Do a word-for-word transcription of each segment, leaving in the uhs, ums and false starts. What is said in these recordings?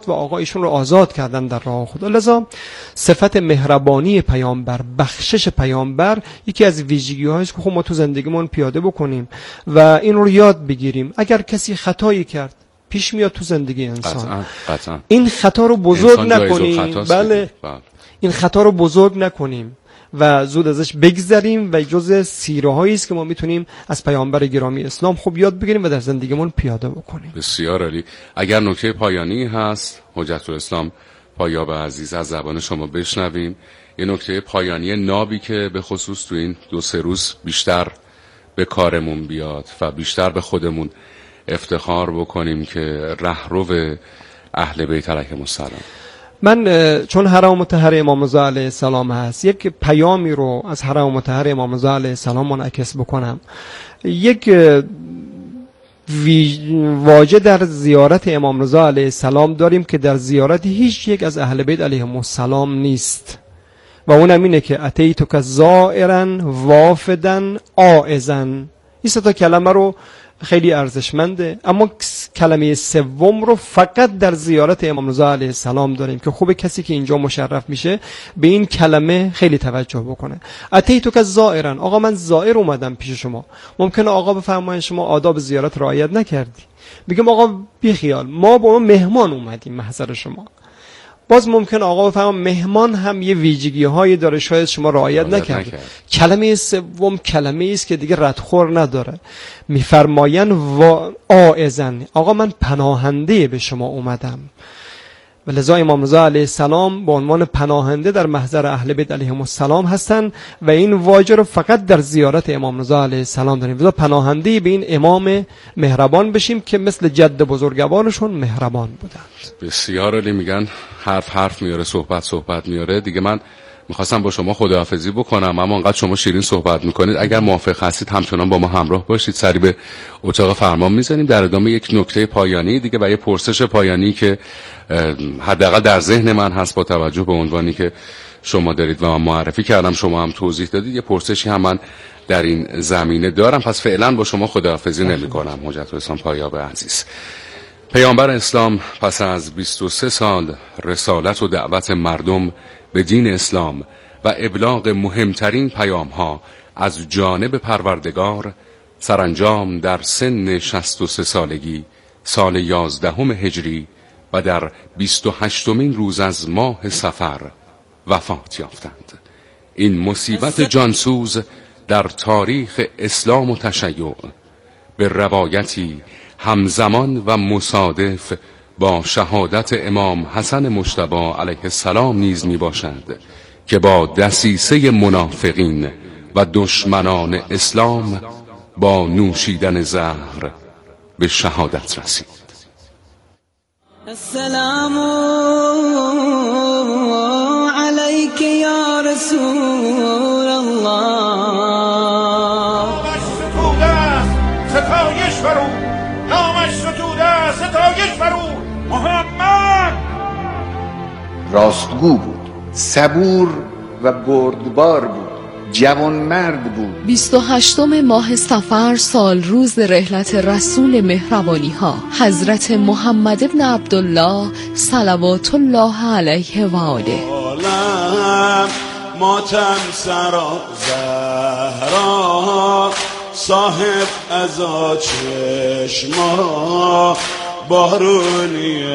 و آقا ایشون رو آزاد کردن در راه خدا. لذا صفت مهربانی پیامبر، بخشش پیامبر یکی از ویژگی‌هایی است که خب ما تو زندگیمون پیاده بکنیم و این رو یاد بگیریم. اگر کسی خطایی کرد پیش میاد تو زندگی انسان، قطعاً قطعاً. این خطا رو بزرگ نکنیم. بله، این خطا رو بزرگ نکنیم و زود ازش بگذریم و جزء سیره هایی است که ما میتونیم از پیامبر گرامی اسلام خوب یاد بگیریم و در زندگیمون پیاده بکنیم. بسیار عالی. اگر نکته پایانی هست حجت الاسلام پایاب عزیز از زبان شما بشنویم، یه نکته پایانی نابی که به خصوص تو این دو سه روز بیشتر به کارمون بیاد و بیشتر به خودمون افتخار بکنیم که رهرو اهل بیت علیهم السلام. من چون حرم مطهر امام رضا علیه السلام هست، یک پیامی رو از حرم مطهر امام رضا علیه السلام منعکس بکنم. یک واژه در زیارت امام رضا علیه السلام داریم که در زیارت هیچ یک از اهل بیت علیهم السلام نیست و اونم اینه که اتیتک زائرا وافدا عائزا. این سه تا کلمه رو خیلی ارزشمنده، اما کلمه سوم رو فقط در زیارت امام رضا علیه السلام داریم که خوبه کسی که اینجا مشرف میشه به این کلمه خیلی توجه بکنه. اتیتک زائرا، آقا من زائر اومدم پیش شما. ممکنه آقا بفرمایید شما آداب زیارت رعایت نکردی، بگم آقا بی خیال، ما با ما مهمان اومدیم محضر شما. باز ممکن آقا بفهم مهمان هم یه ویژگی هایی داره، شاید شما رعایت نکردید. کلمه سوم کلمه است که دیگه ردخور نداره. میفرماین و عائزن، آقا من پناهنده به شما اومدم. و لذا امام رضا علیه السلام به عنوان پناهنده در محضر اهل بیت علیهم السلام هستن و این واژه رو فقط در زیارت امام رضا علیه السلام داریم. لذا پناهنده به این امام مهربان بشیم که مثل جد بزرگوارشون مهربان بودند. بسیار عالی. میگن حرف حرف میاره، صحبت صحبت میاره. دیگه من میخواستم با شما خداحافظی بکنم، اما انقدر شما شیرین صحبت میکنید، اگر موافق هستید همچنان با ما همراه باشید، سری به اتاق فرمان میزنیم در ادامه یک نکته پایانی دیگه و یه پرسش پایانی که حداقل در ذهن من هست با توجه به عنوانی که شما دارید و من معرفی کردم، شما هم توضیح دادید. یه پرسشی هم من در این زمینه دارم، پس فعلا با شما خداحافظی نمیکنم. حجت الاسلام پایاب عزیز، پیامبر اسلام پس از بیست و سه سال رسالت و دعوت مردم به دین اسلام و ابلاغ مهمترین پیام ها از جانب پروردگار، سرانجام در سن شصت و سه سالگی سال یازدهم هجری و در بیست و هشتمین روز از ماه صفر وفات یافتند. این مصیبت جانسوز در تاریخ اسلام و تشیع به روایتی همزمان و مصادف با شهادت امام حسن مجتبی علیه السلام نیز می باشد که با دسیسه منافقین و دشمنان اسلام با نوشیدن زهر به شهادت رسید. السلام علیک یا رسول الله. ستایش برو، نامش ستوده ستایش برو محمد. راستگو بود، صبور و بردبار بود، جوانمرد بود. بیست و هشتم ماه صفر سال روز رحلت رسول مهربانی ها حضرت محمد ابن عبدالله صلوات الله علیه و آله. ماتم سرا زهرا صاحب ازا چشما بارونی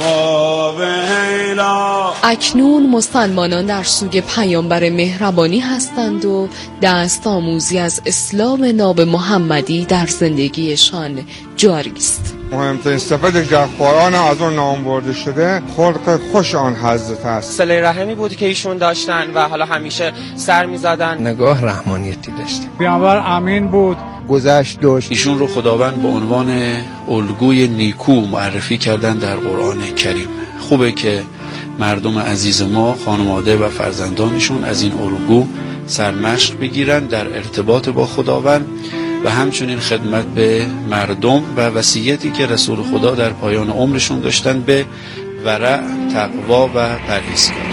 واویلا. اکنون مسلمانان در سوی پیامبر مهربانی هستند و دست آموزی از اسلام ناب محمدی در زندگیشان جاری است. مهمترین صفت در قرآن از اون نام برده شده خلق خوش آن حضرت است. صله رحمی بود که ایشون داشتن و حالا همیشه سر می‌زدن. نگاه رحمانیتی داشتن. پیامبر امین بود، گذشت داشت. ایشون رو خداوند به عنوان الگوی نیکو معرفی کردن در قرآن کریم. خوبه که مردم عزیز ما، خانواده و فرزندانشون از این الگو سرمشق بگیرن در ارتباط با خداوند و همچنین خدمت به مردم و وصیتی که رسول خدا در پایان عمرشون داشتن به ورع، تقوا و پرهیزکاری.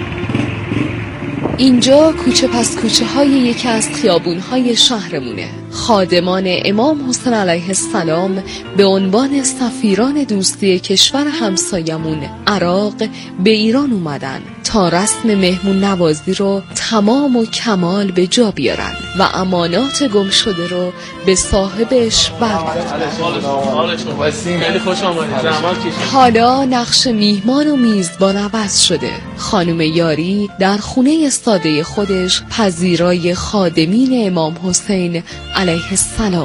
اینجا کوچه پس کوچه های یکی از خیابون های شهرمونه. خادمان امام حسین علیه السلام به عنوان سفیران دوستی کشور همسایمون عراق به ایران اومدن تا رسم مهمون نوازی رو تمام و کمال به جا بیارن و امانات گم شده رو به صاحبش برگردونن. حالا نقش میهمان و میزبان عوض شده. خانم یاری در خونه ساده خودش پذیرای خادمین امام حسین علیه السلامه.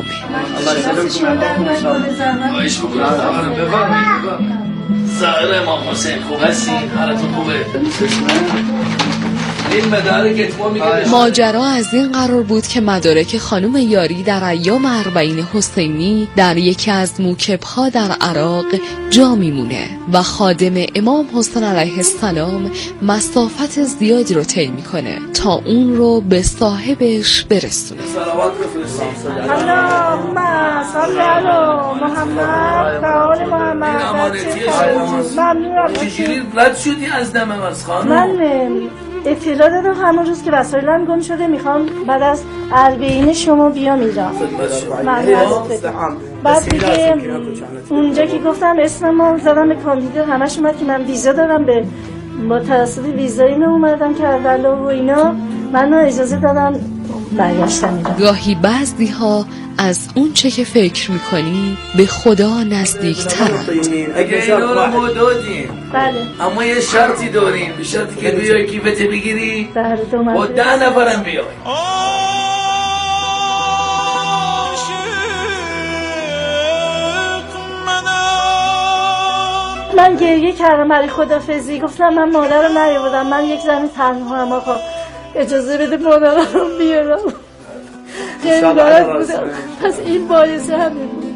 ظاهر امام حسین خوب هستی؟ حالتون خوبه؟ ماجرا از این قرار بود که مدارک خانم یاری در ایام اربعین حسینی در یکی از موکب‌ها در عراق جا میمونه و خادم امام حسین علیه السلام مسافت زیادی رو طی میکنه تا اون رو به صاحبش برسونه. اللهم صل علی محمد و آل محمد. چجوری رد شدی از دم از خانم؟ من اطلاع دادم همون روز که وسایلم گم شده میخوام بعد از اربعین شما بیام ایران. بعد دیگه اونجا که گفتم اسم ما زدم به کامپیوتر همش اومد که من ویزا دارم، به با توسط ویزا اینو اومدم کربلا و اینا منو اجازه دادن برگشتم ایران. گاهی بعضی ها از اون چه که فکر میکنی به خدا نزدیک‌ترند. اگه اینا رو ما دادیم بله، اما یه شرطی داریم، به شرطی که بیای کیفت بگیری بله دو با ده نفرم بیای. من گریه کردم برای خدافظی، گفتم من مادر رو نیاوردم، من یک زن تنها هم، آقا اجازه بده مادر رو بیارم. خیلی برد بودم، پس این باعث همین بود.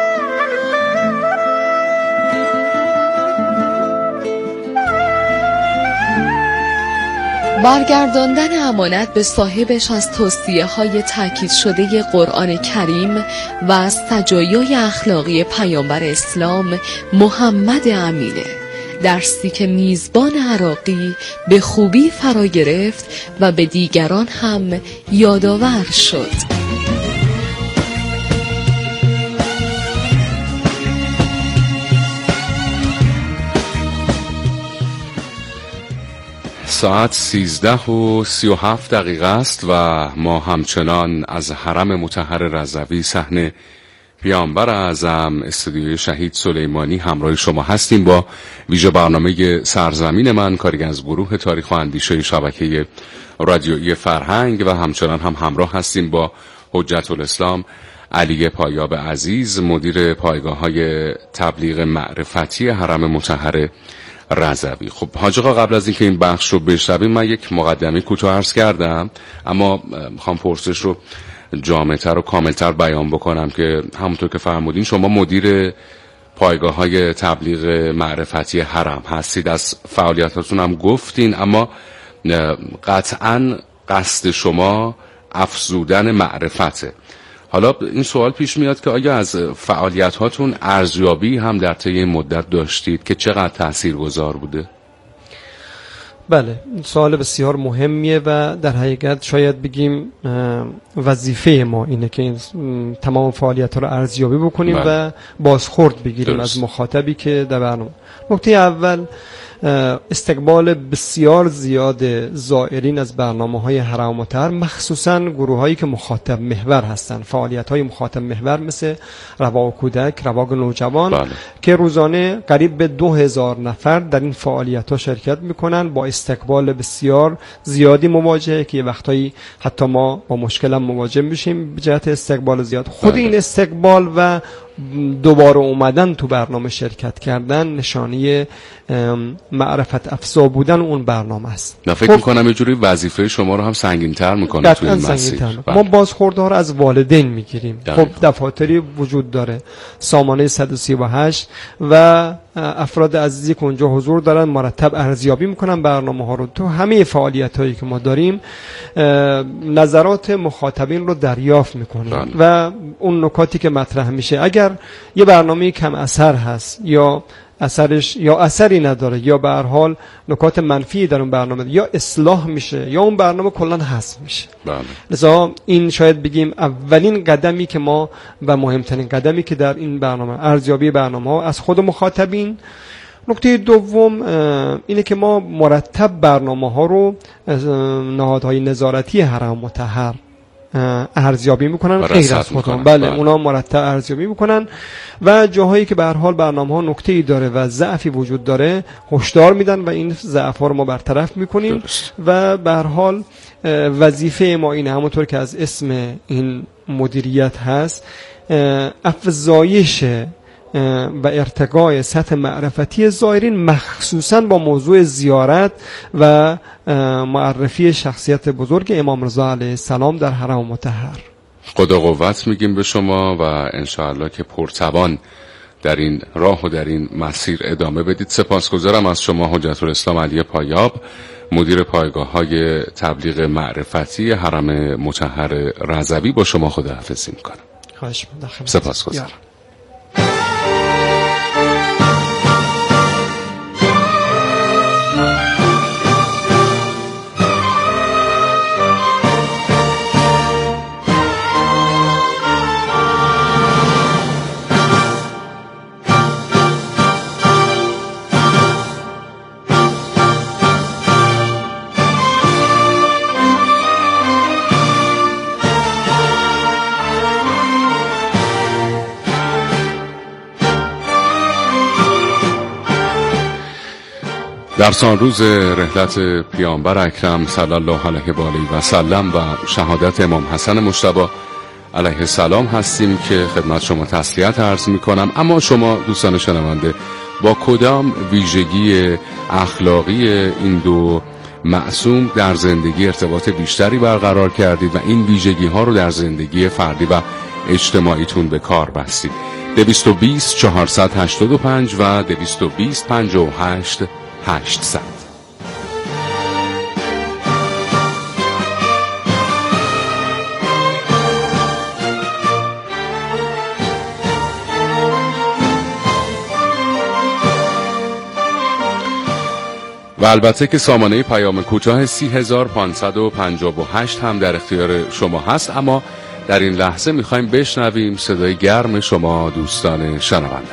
برگرداندن امانت به صاحبش از توصیه های تاکید شده قرآن کریم و از سجایای اخلاقی پیامبر اسلام محمد امینه، درسی که میزبان عراقی به خوبی فرا گرفت و به دیگران هم یادآور شد. ساعت سیزده و سی و هفت دقیقه است و ما همچنان از حرم مطهر رضوی صحن پیامبر اعظم استودیوی شهید سلیمانی همراه شما هستیم با ویژه برنامه سرزمین من، کاری از گروه تاریخ و اندیشه شبکه رادیویی فرهنگ، و همچنان هم همراه هستیم با حجت الاسلام علی پایاب عزیز، مدیر پایگاه‌های تبلیغ معرفتی حرم مطهر رضوی. خب حاج آقا، قبل از اینکه این بخش رو بشنویم من یک مقدمه کوتاه عرض کردم، اما میخوام پرسش رو جامع‌تر و کاملتر بیان بکنم که همونطور که فرمودین شما مدیر پایگاه‌های تبلیغ معرفتی حرم هستید، از فعالیتاتون هم گفتین، اما قطعاً قصد شما افزودن معرفته. حالا این سوال پیش میاد که آیا از فعالیت هاتون ارزیابی هم در طی این مدت داشتید که چقدر تاثیرگذار بوده؟ بله، سوال بسیار مهمیه و در حقیقت شاید بگیم وظیفه ما اینه که این تمام فعالیت ها رو ارزیابی بکنیم بله. و بازخورد بگیریم درست. از مخاطبی که در برنامه. نکته اول، استقبال بسیار زیاد زائرین از برنامه‌های حرم مطهر، مخصوصاً گروه‌هایی که مخاطب محور هستند، فعالیت‌های مخاطب محور مثل رواق کودک، رواق نوجوان بله. که روزانه قریب به دو هزار نفر در این فعالیت‌ها شرکت می‌کنن، با استقبال بسیار زیادی مواجهه که یه وقتایی حتی ما با مشکل هم مواجه میشیم به جهت استقبال زیاد. خود بله. این استقبال و دوباره اومدن تو برنامه شرکت کردن نشانی معرفت افزا بودن اون برنامه است. من فکر خب میکنم یه جوری وظیفه شما رو هم سنگین‌تر میکنه تو این مسیر. ما بازخوردها رو از والدین میگیریم. خب دفاتری وجود داره، سامانه صد و سی و هشت و افراد عزیزی که اونجا حضور دارن مرتب ارزیابی میکنن برنامه ها رو. تو همه فعالیت هایی که ما داریم نظرات مخاطبین رو دریافت میکنیم و اون نکاتی که مطرح میشه، اگر یه برنامه کم اثر هست یا اثرش یا اثری نداره یا به هر حال نکات منفی در اون برنامه یا اصلاح میشه یا اون برنامه کلا حذف میشه. بله. لذا این شاید بگیم اولین قدمی که ما و مهمترین قدمی که در این برنامه ارزیابی برنامه ها از خود مخاطبین. نکته دوم اینه که ما مرتب برنامه ها رو نهادهای نظارتی حرم مطهر ارزیابی میکنن غیر از خودمون. بله اونا مرتب ارزیابی میکنن و جاهایی که به هر حال برنامه ها نکته‌ای داره و ضعفی وجود داره هشدار میدن و این ضعف ها رو ما برطرف میکنیم درست. و به هر حال وظیفه ما اینه، همونطور که از اسم این مدیریت هست، افزایش و ارتقای سطح معرفتی زائرین مخصوصاً با موضوع زیارت و معرفی شخصیت بزرگ امام رضا علیه السلام در حرم مطهر. خدا قوت میگیم به شما و انشاءالله که پرتوان در این راه و در این مسیر ادامه بدید. سپاسگزارم از شما حجت الاسلام علی پایاب، مدیر پایگاه‌های تبلیغ معرفتی حرم مطهر رضوی. با شما خداحافظی میکنم. خواهش می‌کنم. سپاسگزارم. در سال روز رحلت پیامبر اکرم صلی الله علیه و آله و سلم و شهادت امام حسن مجتبی علیه السلام هستیم که خدمت شما تسلیت عرض میکنم. اما شما دوستان شنونده با کدام ویژگی اخلاقی این دو معصوم در زندگی ارتباط بیشتری برقرار کردید و این ویژگی ها رو در زندگی فردی و اجتماعیتون به کار بستید؟ دویست و بیست چهارصد و هشتاد و پنج و دویست و بیست پنجاه و هشت هشتصد. و البته که سامانه پیام کوتاه سی هزار پانصد و پنجاه و هشت هم در اختیار شما هست. اما در این لحظه میخوایم بشنویم صدای گرم شما دوستان شنونده.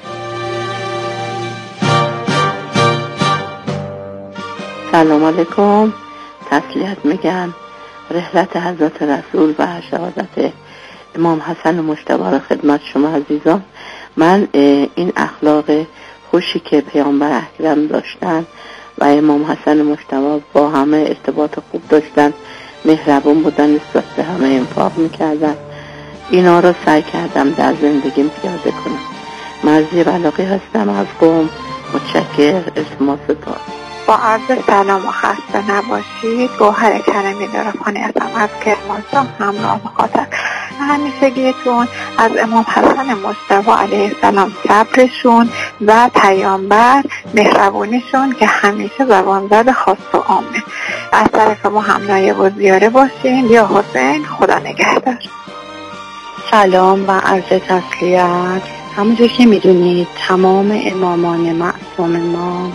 سلام علیکم، تسلیت میگم. رحلت حضرت رسول و شهادت امام حسن مجتبی را خدمت شما عزیزان. من این اخلاق خوشی که پیامبر اکرم داشتن و امام حسن مجتبی با همه ارتباط خوب داشتن، مهربون بودن، نسبت به همه انفاق میکردن، اینا را سعی کردم در زندگیم پیاده کنم. مرضی بلاغی هستم از قم. متشکر. اسم سپاس. با عرض سلام و خسته نباشید. گوهر کرمی دارخانی هستم از کرمانشاه، همراه مخاطب. همیشگیتون از امام حسن مجتبی علیه السلام صبرشون و پیامبر مهربونیشون که همیشه زبان زد خاص و عامه. از طرف ما هم نایب و زیاره باشین. یا حسین، خدا نگهدار. سلام و عرض تسلیت. همونجور که میدونید تمام امامان معصوم ما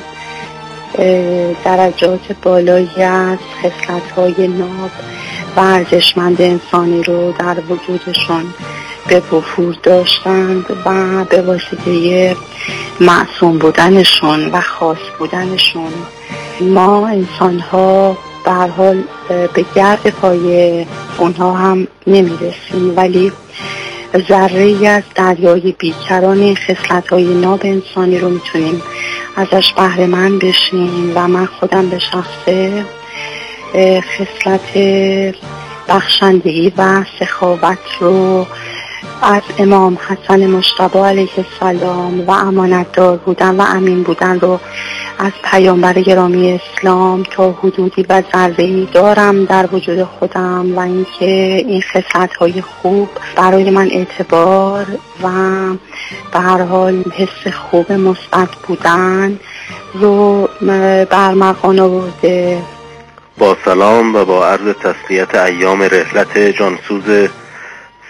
درجات بالایی از خصلت‌های ناب و ارزشمند انسانی رو در وجودشون به وفور داشتند و به واسطه معصوم بودنشون و خاص بودنشون ما انسان‌ها به هر حال به گرد پای اونها هم نمیرسیم، ولی ذره‌ای از دریای بیکران این خصلت‌های ناب انسانی رو میتونیم ازش بهره مند بشیم. و من خودم به شخصه خصلت بخشندگی و سخاوت رو از امام حسن مجتبی علیه السلام و امانتدار بودن و امین بودن رو از پیامبر گرامی اسلام تا حدودی و ذره‌ای دارم در وجود خودم و اینکه این خصلت‌های خوب برای من اعتبار و به هر حال حس خوب مثبت بودن رو برمغان آورده. با سلام و با عرض تسلیت ایام رحلت جانسوز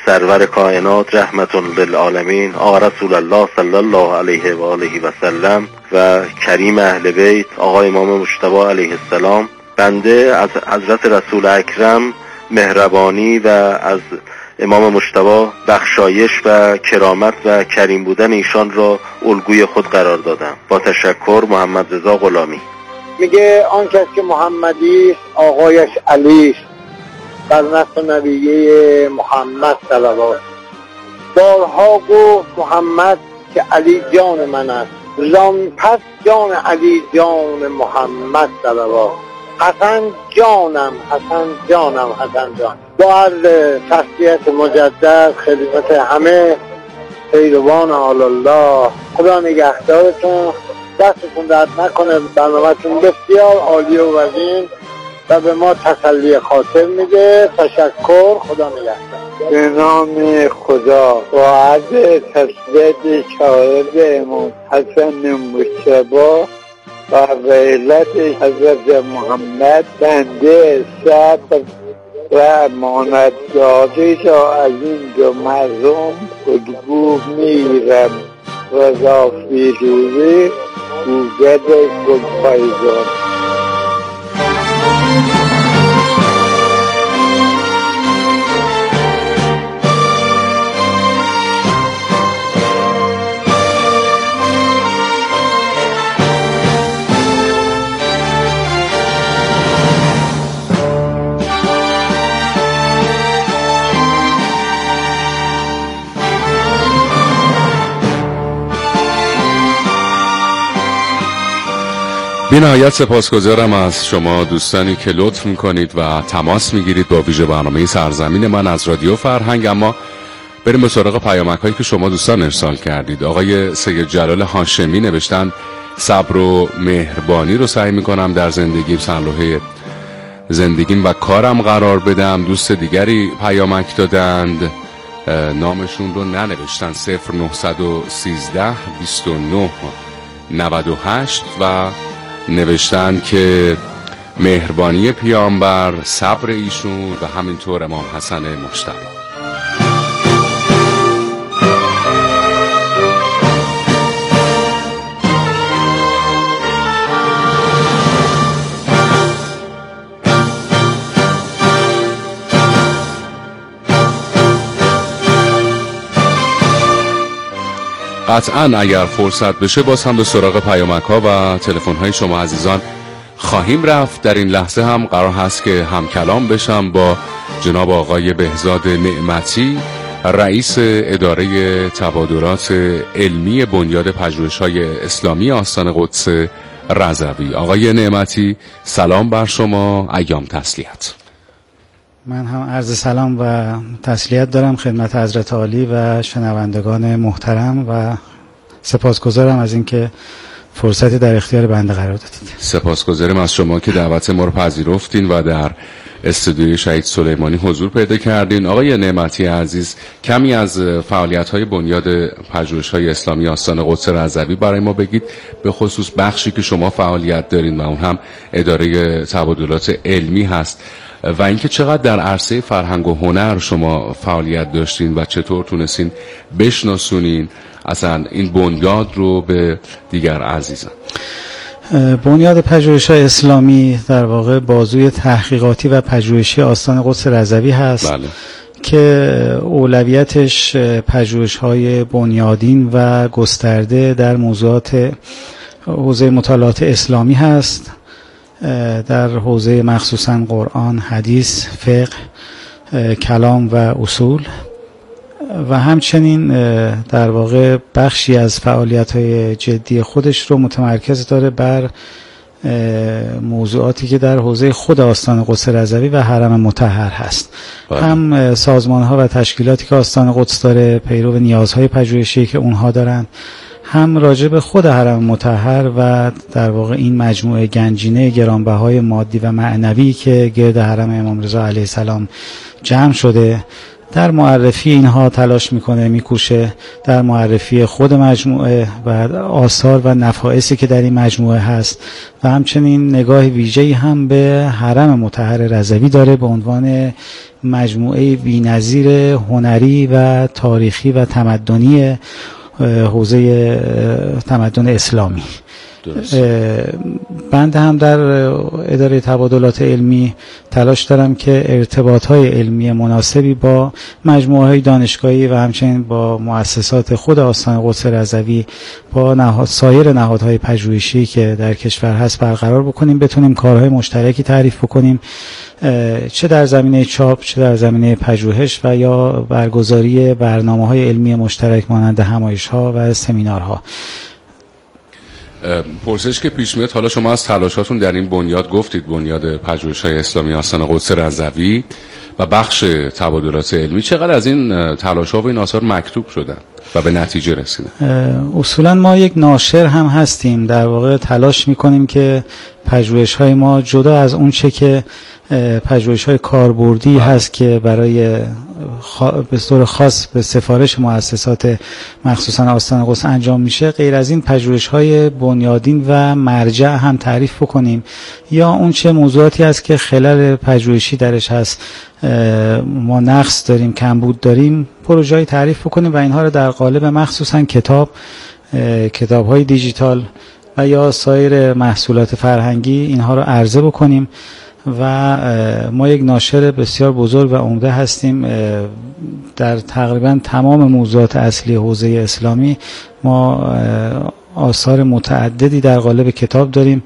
سرور کائنات رحمت للعالمین آقا رسول الله صلی الله علیه و آله و سلم و کریم اهل بیت آقا امام مجتبی علیه السلام، بنده از حضرت رسول اکرم مهربانی و از امام مجتبی بخشایش و کرامت و کریم بودن ایشان را الگوی خود قرار دادم. با تشکر، محمد رضا غلامی. میگه آن کس که محمدی آقایش علی بر نسل نبیه محمد صلوات. بارها گفت محمد که علی جان من است، زان پس جان علی جان محمد صلوات. حسن جانم، حسن جانم، حسن جان. با عرض تسلیت مجدد خدمت همه پیروان آل الله، خدا نگهدارتون، دستتون درد نکنه، برنامه‌تون بسیار عالی و وزین و به ما تسلی خاطر میده. تشکر، خدا نگهدار. به نام خدا. با عرض تسلیت شاهد امام حسن مجتبی و علت حضرت محمد، بنده صبر و امانتداری را از این دو مردم خودگو میگیرم. رضا فیروزی، گوگل گلپایگان. بی نهایت سپاسگزارم از شما دوستانی که لطف میکنید و تماس میگیرید با ویژه برنامه سرزمین من از رادیو فرهنگ. اما بریم به سراغ پیامک هایی که شما دوستان ارسال کردید. آقای سید جلال هاشمی نوشتن صبر و مهربانی رو سعی میکنم در زندگیم سرلوحه زندگیم و کارم قرار بدم. دوست دیگری پیامک دادند، نامشون رو ننوشتن، صفر نهصد و سیزده بیست و نه نود و هشت و نوشتن که مهربانی پیامبر، صبر ایشون و همینطور امام حسن مجتبی. قطعاً اگر فرصت بشه باز هم به سراغ پیامک ها و تلفن های شما عزیزان خواهیم رفت. در این لحظه هم قرار هست که هم کلام بشم با جناب آقای بهزاد نعمتی، رئیس اداره تبادلات علمی بنیاد پژوهش‌های اسلامی آستان قدس رضوی. آقای نعمتی سلام بر شما، ایام تسلیت. من هم عرض سلام و تسلیت دارم خدمت حضرت عالی و شنوندگان محترم و سپاسگزارم از اینکه فرصتی در اختیار بنده قرار دادید. سپاسگزارم از شما که دعوت ما رو پذیرفتین و در استودیوی شهید سلیمانی حضور پیدا کردین. آقای نعمتی عزیز، کمی از فعالیت‌های بنیاد پژوهش‌های اسلامی آستان قدس رضوی برای ما بگید، به خصوص بخشی که شما فعالیت دارین و اون هم اداره تبادلات علمی هست، و اینکه چقدر در عرصه فرهنگ و هنر شما فعالیت داشتین و چطور تونستین بشناسونین اصلا این بنیاد رو به دیگر عزیزان. بنیاد پژوهش‌های اسلامی در واقع بازوی تحقیقاتی و پژوهشی آستان قدس رضوی هست. بله. که اولویتش پژوهش‌های بنیادین و گسترده در موضوعات حوزه مطالعات اسلامی هست، در حوزه مخصوصا قرآن، حدیث، فقه، کلام و اصول، و همچنین در واقع بخشی از فعالیت‌های جدی خودش رو متمرکز داره بر موضوعاتی که در حوزه خود آستان قدس رضوی و حرم مطهر هست. باید. هم سازمان‌ها و تشکیلاتی که آستان قدس داره پیرو نیازهای پژوهشی که اونها دارن، هم راجع به خود حرم مطهر و در واقع این مجموعه گنجینه گرانبهای مادی و معنوی که گرد حرم امام رضا علیه السلام جمع شده در معرفی اینها تلاش میکنه، میکوشه در معرفی خود مجموعه و آثار و نفائسی که در این مجموعه هست و همچنین نگاه ویژه‌ای هم به حرم مطهر رضوی داره به عنوان مجموعه بی‌نظیر هنری و تاریخی و تمدنی حوزه تمدن اسلامی. بنده هم در اداره تبادلات علمی تلاش دارم که ارتباط‌های علمی مناسبی با مجموعه‌های دانشگاهی و همچنین با مؤسسات خود آستان قدس رضوی با نهاد سایر نهادهای پژوهشی که در کشور هست برقرار بکنیم، بتونیم کارهای مشترکی تعریف بکنیم، چه در زمینه چاپ، چه در زمینه پژوهش و یا برگزاری برنامه‌های علمی مشترک مانند همایش‌ها و سمینارها. پرسش که پیش میاد، حالا شما از تلاشاتون در این بنیاد گفتید، بنیاد پژوهش‌های اسلامی آستان قدس رضوی و بخش تبادلات علمی، چقدر از این تلاش‌ها و این آثار مکتوب شدن و به نتیجه رسیدن؟ اصولا ما یک ناشر هم هستیم، در واقع تلاش میکنیم که پژوهش‌های ما جدا از اون چه که پژوهش‌های کاربردی هست که برای خا... به طور خاص به سفارش مؤسسات مخصوصا آستان قدس انجام میشه، غیر از این پژوهش‌های بنیادین و مرجع هم تعریف بکنیم یا اون چه موضوعاتی هست که خلل پژوهشی درش هست، ما نقص داریم، کمبود داریم، پروژه‌ای تعریف بکنیم و اینها رو در قالب مخصوصا کتاب، کتاب‌های دیجیتال و یا سایر محصولات فرهنگی اینها رو عرضه بکنیم و ما یک ناشر بسیار بزرگ و عمده هستیم. در تقریبا تمام موضوعات اصلی حوزه اسلامی ما آثار متعددی در قالب کتاب داریم.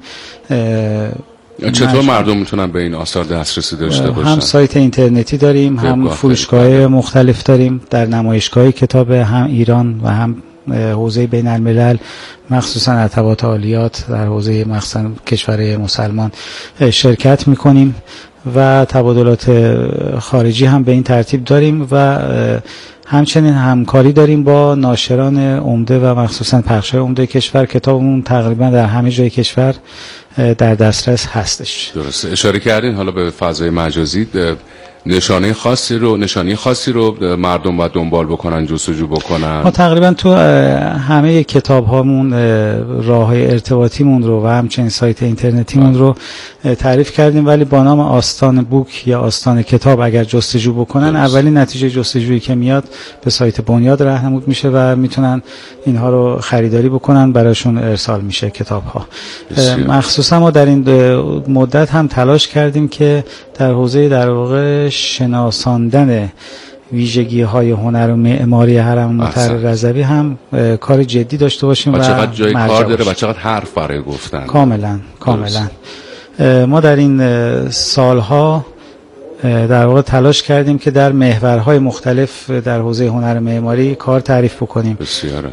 چطور مردم میتونن به این آثار دسترسی داشته باشن؟ هم سایت اینترنتی داریم، هم فروشگاه مختلف داریم، در نمایشگاه کتاب هم ایران و هم حوزه بین الملل، مخصوصا ارتباط عالیات در حوزه مخصوصا کشورهای مسلمان شرکت میکنیم و تبادلات خارجی هم به این ترتیب داریم و همچنین همکاری داریم با ناشران عمده و مخصوصا پخش‌های عمده کشور. کتابمون تقریبا در همه جای کشور در دسترس هستش. درسته. اشاره کردین حالا به فضای مجازی، نشانه خاصی رو نشانی خاصی رو مردم باید دنبال بکنن، جستجو بکنن؟ ما تقریبا تو همه کتاب هامون راه ارتباطیمون رو و همچنین سایت اینترنتیمون رو تعریف کردیم، ولی با نام آستان بوک یا آستان کتاب اگر جستجو بکنن، اولین نتیجه جستجویی که میاد به سایت بنیاد راهنمود میشه و میتونن اینها رو خریداری بکنن، براشون ارسال میشه کتاب ها. مخصوصا ما در این مدت هم تلاش کردیم که در حوزه در واقع شناساندن ویژگی های هنر و معماری حرم مطهر رضوی هم کار جدی داشته باشیم و چقدر جای کار داره و چقدر حرف برای گفتن. کاملا کاملا ما در این سالها در واقع تلاش کردیم که در محورهای مختلف در حوزه هنر معماری کار تعریف بکنیم. بسیاره.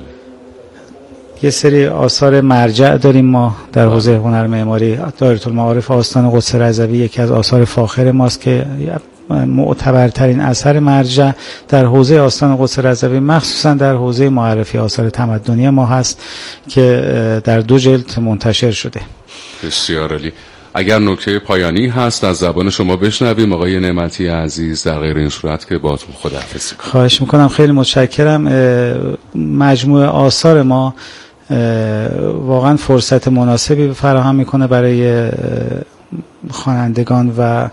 یه سری آثار مرجع داریم ما در حوزه هنر معماری. دایره المعارف آستان قدس رضوی یکی از آثار فاخر ماست که معتبرترین اثر مرجع در حوزه آستان قدس رضوی، مخصوصا در حوزه معرفی آثار تمدنی ما هست که در دو جلد منتشر شده. بسیار عالی. اگر نکته پایانی هست از زبان شما بشنویم آقای نعمتی عزیز، در غیر این صورت که باهاتون خداحافظی کنم. خواهش میکنم، خیلی متشکرم. مجموعه آثار ما واقعا فرصت مناسبی فراهم میکنه برای خوانندگان و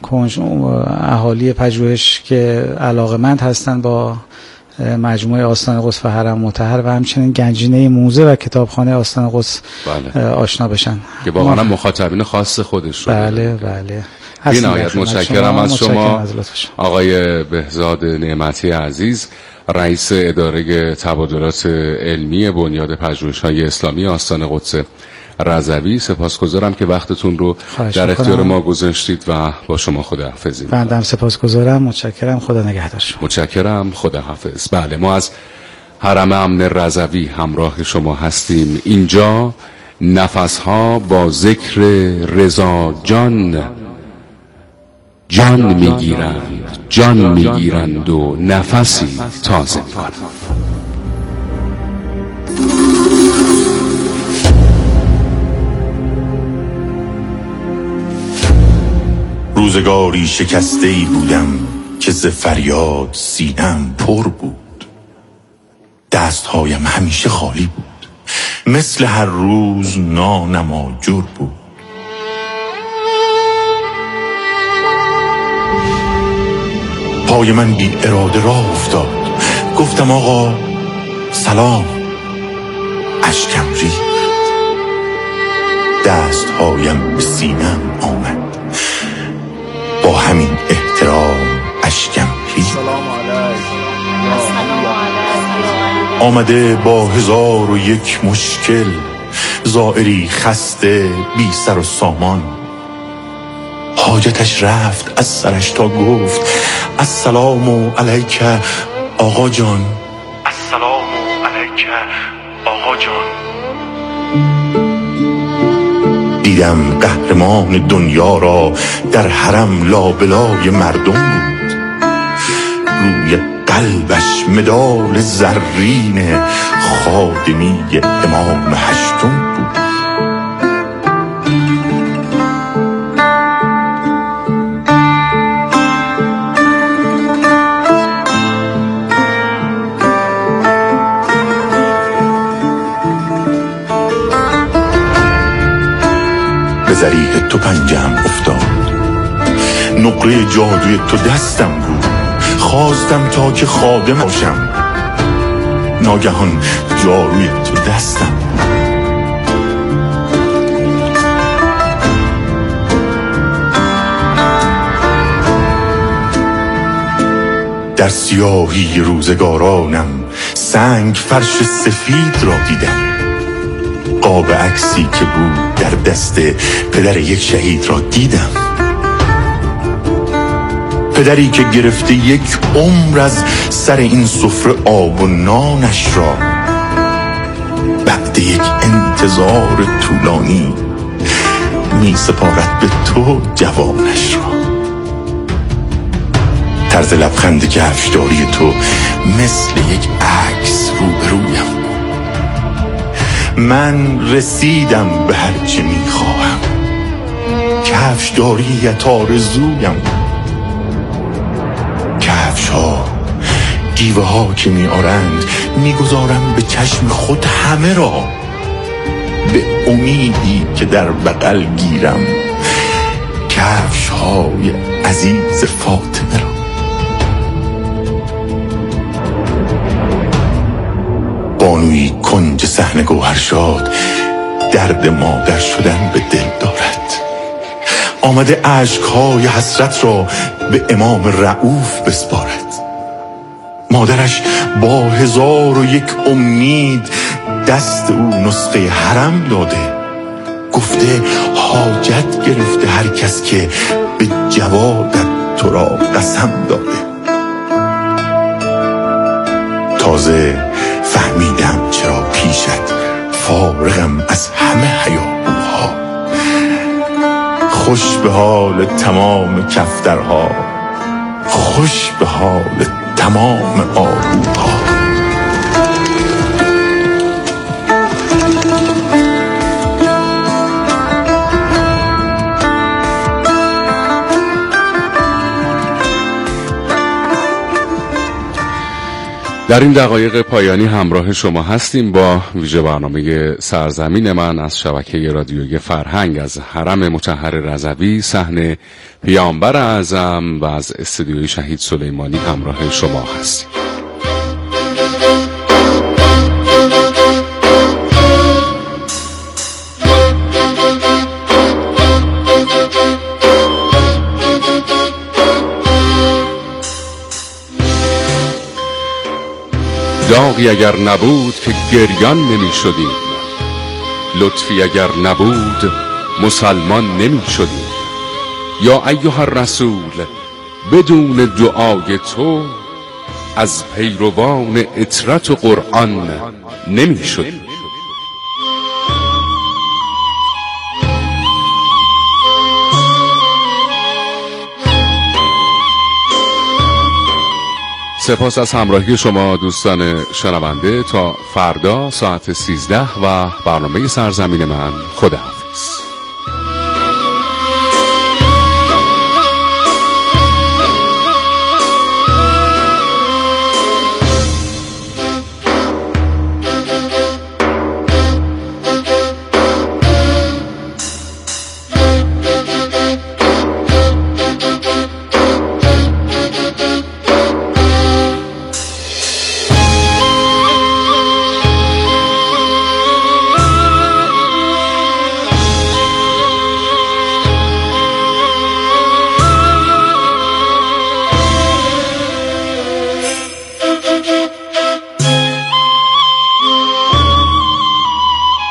اهالی پژوهش که علاقه‌مند هستند با مجموعه آستان قدس و حرم مطهر و همچنین گنجینه موزه و کتابخانه آستان قدس بله. آشنا بشن که واقعا مخاطبین خاص خودش رو بله بله. بی نهایت متشکرم از شما آقای بهزاد نعمتی عزیز، رئیس اداره تبادلات علمی بنیاد پژوهش‌های اسلامی آستان قدس رضوی. سپاسگزارم که وقتتون رو در اختیار ما گذاشتید و با شما خداحافظی. بنده هم سپاسگزارم، متشکرم، خدا نگهدار شما. متشکرم، خداحافظ. بله، ما از حرم امن رضوی همراه شما هستیم. اینجا نفسها با ذکر رضا جان جان میگیرند جان میگیرند و نفسی تازه میکنند. روزگاری شکسته‌ای بودم که ز فریاد سینه‌ام پر بود. دستهایم همیشه خالی بود، مثل هر روز نانم آجر بود. پای من بی اراده راه افتاد، گفتم آقا سلام. اشکم ریخت، دستهایم به سینه‌ام آمد، با همین احترام اشکم ریخت. آمده با هزار و یک مشکل، زائری خسته بی سر و سامان. حاجتش رفت از سرش تا گفت السلام علیک آقا جان. السلام علیک آقا جان. دیدم قهرمان دنیا را در حرم لابلای مردم بود. روی قلبش مدال زرین خادمی امام هشتم بود. به ذریح تو پنجم افتاد، نقره جادوی تو دستم بود. خواستم تا که خادم باشم، ناگهان جاروی تو دستم. در سیاهی روزگارانم سنگ فرش سفید را دیدم. قاب عکسی که بود در دست پدر یک شهید را دیدم. پدری که گرفته یک عمر از سر این سفره آب و نانش را، بعد یک انتظار طولانی می سپارد به تو جوانش را. طرز لبخند کفشداری تو مثل یک عکس روبرویم. من رسیدم به هر چه می خواهم، کفشداریت آرزویم. کفش ها گیوه ها که می آرند می گذارم به چشم خود همه را، به امیدی که در بغل گیرم کفش های عزیز فاطمه را. بانوی کنج صحنه گوهرشاد درد مادر شدن به دل دارد. آمده عشقهای حسرت را به امام رؤوف بسپارد. مادرش با هزار و یک امید دست او نسخه حرم داده. گفته حاجت گرفته هر کس که به جوادت تو را قسم داده. تازه فهمیدم چرا پیشت فارغم از همه هیاهوها. خوش به حال تمام کفترها، خوش به حال تمام آهوها. در این دقایق پایانی همراه شما هستیم با ویژه برنامه سرزمین من از شبکه رادیویی فرهنگ از حرم مطهر رضوی، صحن پیامبر اعظم و از استودیوی شهید سلیمانی همراه شما هستیم. داغی اگر نبود که گریان نمی شدیم، لطفی اگر نبود مسلمان نمی شدیم. یا ایها الرسول بدون دعای تو از پیروان اطرت و قرآن نمی شدیم. سپاس از همراهی شما دوستان شنونده. تا فردا ساعت سیزده و برنامه سرزمین من. خداحافظ.